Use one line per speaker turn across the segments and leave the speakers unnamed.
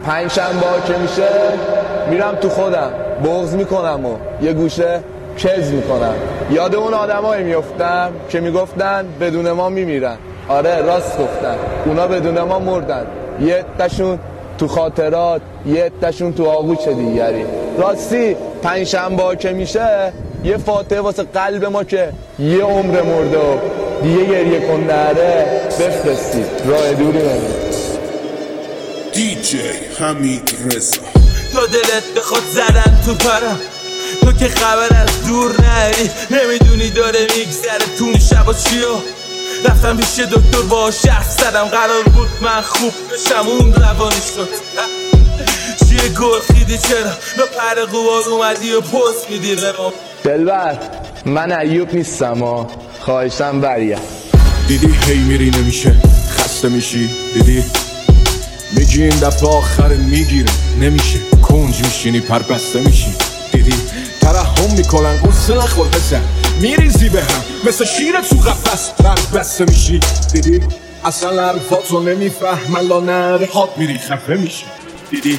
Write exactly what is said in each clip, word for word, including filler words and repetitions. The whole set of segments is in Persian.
پنج شنبه که میشه میرم تو خودم بغض میکنم و یه گوشه کز میکنم. یاد اون آدمایی میافتم که میگفتن بدون ما میمیرن. آره راست گفتن، اونا بدون ما مردن. یه عده‌شون تو خاطرات، یه عده‌شون تو آغوش دیگری. راستی پنج شنبه که میشه یه فاتحه واسه قلب ما که یه عمر مرده و دیگه گریه کن نره بفرستید. راه دوری نمید.
دی جی حمید رضا.
تو دلت بخواد زدن تو پرم، تو که خبر از دور نری، نمیدونی داره میگذره تو اون شبا چیو. رفتم پیش دکتر با شرف زدم، قرار بود من خوب بشم، اون روانی شد. چیه گل خیدی چرا به پر قوار اومدی و پست میدی به ما.
دلبر من ایوب نیستم و خواهشم بریم.
دیدی هی میری نمیشه خسته میشی، دیدی میگی این دفعه آخر میگیره نمیشه، کنج میشینی پر بسته میشی. دیدی ترحم میکنن قصه نخور بزن، میریزی به هم مثل شیر تو قفس پر بسته میشی. دیدی اصلا حرفاتو نمیفهمن لا نره هات میری خفه میشی. دیدی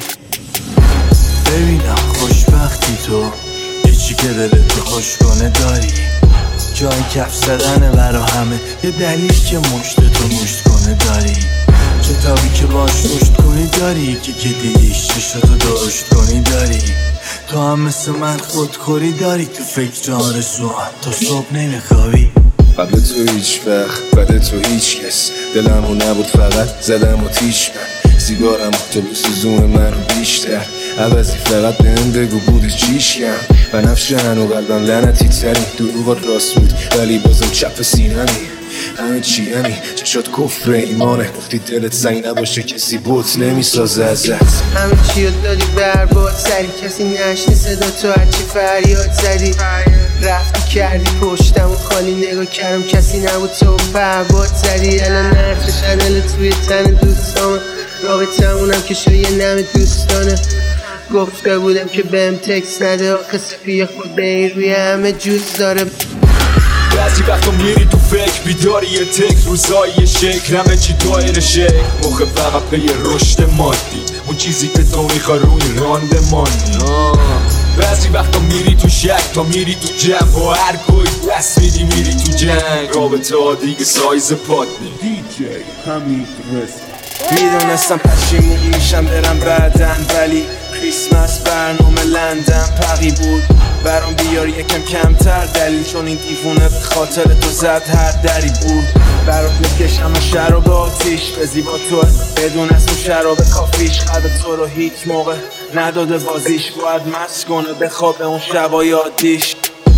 ببینم خوشبختی تو هیچی که دلتو خوش کنه داری، جای کف زدنه برا همه، یه دلیل که مشتتو مشت کنه داری، کتابی که باش رشد کنی داری، که که دیدیش چشتو درشت کنی داری. تو هم مثل من خودخوری داری، تو فکر آرزو تا صبح نمیخوابی.
قبل تو هیچ وقت بعد تو هیچ کس، دلمو نبود فقط زدم و تیش من، سیگارم تو بسوزون منو بیشتر، عوضی فقط بهم بگو بودی چیش کم. بنفشه هنو قلبم لعنتی تری، دروغات راست بود ولی بازم چپ سینمی. همه چی همی چشات کفر ایمانه، گفتی دلت زنگ نباشه کسی بوت نمیسازه ازت.
همه چی رو دادی برباد سری، کسی نشنی صدا تو هرچی فریاد زدی. رفتی کردی پشتم و خالی نگاه کردم، کسی نبود تو پرباد زدی. الان نرفش دل توی تن دوستامه، رابطمونم که شو یه نم دوستانه. گفته بودم که بهم تکس نده، آخه سپیه خود به این روی همه جوز داره.
بعضی وقتا میری تو فکر بیداری یه تک روزایی یه شکل، همه چی دایر شکل موقع فقط به یه رشد مادی، اون چیزی که تو میخوا روی رانده مانی. بعضی وقتا میری تو شک تا میری تو جمع، با هر کوی دست میدی میری تو جنگ، رابطه ها دیگه سایز پاد نی. دی جی حمید رضا.
میدونستم پشیمون میشم برم بعدن، ولی کریسمس برنامه لندن پقی بود برام بیار یکم کمتر دلیل، چون این دیوونه به خاطر تو زد هر دری بود. برات میکشم شراب آتیش به زیبا تو، بدون اسم شراب کافیش، قلب تو رو هیچ موقع نداده بازیش، باید مست کنه بخوابه اون شبای آتیش.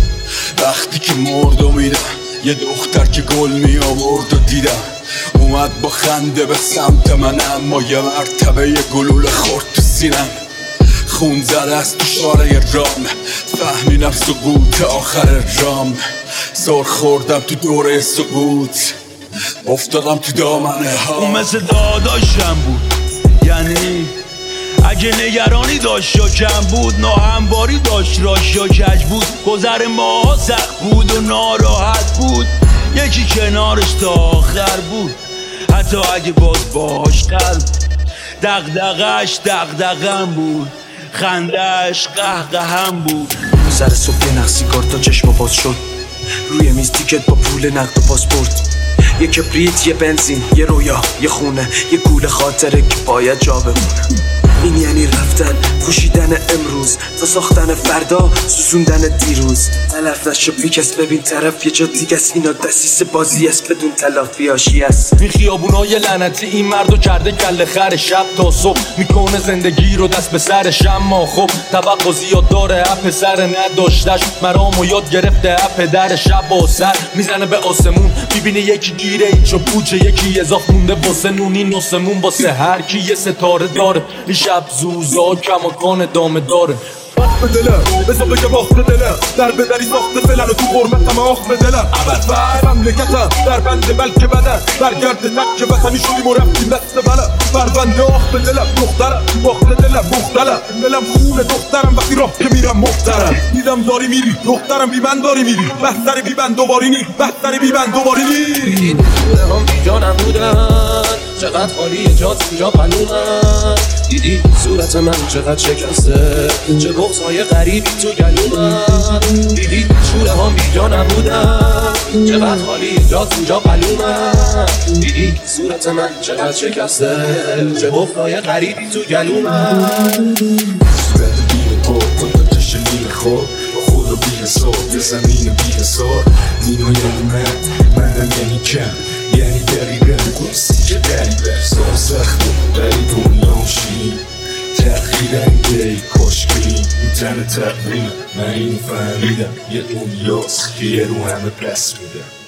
وقتی که مردو میدم یه دختر که گل می آورد و دیدم، اومد با خنده به سمت من، اما یه مرتبه یه گلوله خورد تو سینم. خون زده از تو شاره رام، فهمیدم سقوط آخر رام. زار خوردم تو دوره سقوط، افتادم تو دامنه ها.
اون مثل داداشم بود، یعنی اگه نگرانی داشت یا کم بود، ناهمواری داشت راش یا کج بود، گذر ما سخت بود و ناراحت بود، یکی کنارش تا آخر بود، حتی اگه باز باش قلب دغدغش دغدغم بود، خندش قهقهم بود. سر صبح یه نخ سیگار تا چشم باز شد، روی میز تیکت با پول نقد و پاسپورت، یه کبریت، یه بنزین، یه رویا، یه خونه، یه گول خاطره که باید جا بمونه. این یعنی رفتن، پوشیدن امروز تا ساختن فردا، سوزوندن دیروز. تلف نشو بیکس ببین طرف یه جا دیگه است، اینا دستیس بازی است بدون تلافی هاشی است.
این خیابونای لعنتی این مردو کرده کل خر، شب تا صبح میکنه زندگی رو دست به سرش، اما خب توقع زیاد داره اپ سر نداشتش، مرامو یاد گرفته اپ در شب و سر میزنه به آسمون، میبینه یکی گیره اینجا پوچه، یکی اضاف مونده واسه نونی نسمون، واسه هر کی یه ستاره داره. شب زوزا کماکان دامه داره.
وقت به دلم بزا بگه وقت به دلم، در بدری ساخت فلن و تو غربتم آخ به دلم. اول فر مملکتم در بنده بلکه بدن، برگرد لک وطنی شدیم و رفتیم دست بلم. بربنده آخ به دلم دخترم، وقت دلم مختلم، دلم خونه دخترم، وقتی راه که میرم مخترم. دیدم داری میری دخترم بی من داری میری، بهتری بی من دوباری نی، بهتری بی من دوباری نی.
دیدی هم بی جانم بودن،
چقدر خالی جات اینجا قلومم. دیدی صورت من چقدر شکسته، چه بغضای غریبی تو گلومم. دیدی شوره ها بیجا نبودم، چقدر خالی جات اینجا قلومم. دیدی صورت من چقدر شکسته، چه بغضای غریبی تو گلومم.
صورت بیم پا کن تا تشنین خواب با خود رو بی حساب یه زمین بی حساب. نینا یعنی من، منم یعنی کم، یعنی دقیقه گستی که دریبه سال سخته ولی دنیا شیرین. تغییر انگی کاشکی این تن تقویم من اینو فهمیدم، یه دنیاست که یه رو همه پس میدم.